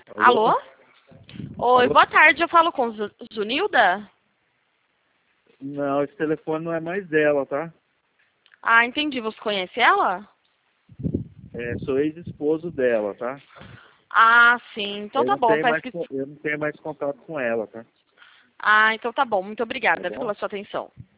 Alô? Alô? Oi, Alô? boa tarde, eu falo com Zunilda? Não, esse telefone não é mais dela, tá? Ah, entendi, você conhece ela? É, sou ex-esposo dela, tá? Ah, sim, então Eu tá não bom, tenho parece mais, que... eu não tenho mais contato com ela, tá? Ah, então tá bom, muito Tá obrigada bom? pela sua atenção.